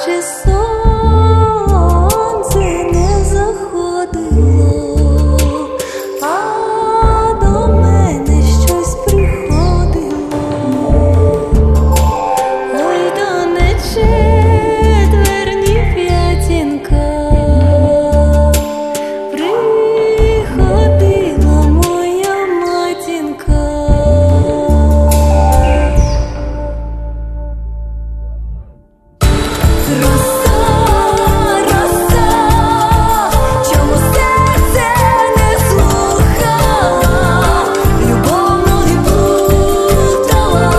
Ще сонце не заходило, а до мене щось приходило. Ой, то не четвер, ні п'ятінка, приходила моя матінка. Роса, роса, чому серце не слухала, любов ноги плутала.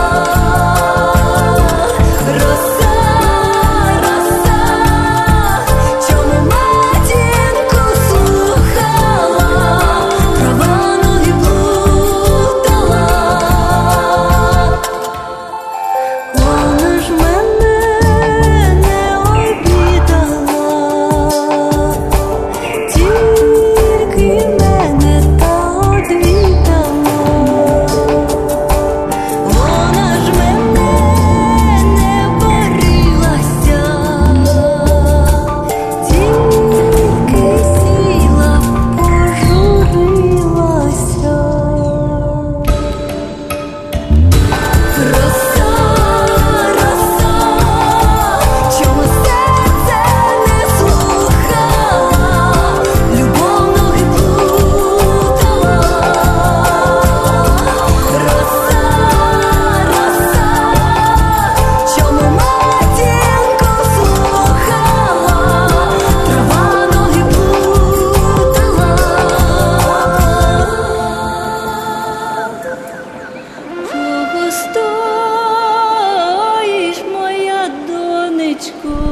Роса, роса, чому матінку слухала, права ноги плутала. Вона ж мене не обідала, тільки мене та одвідала. Вона ж мене не борилася, тільки сіла, пожурилася. Роса, роса, чому серце не слухала, любов ноги плутала. Роса, роса, чому матінку слухала, трава ноги плутала. Чого стоїш, моя донечко?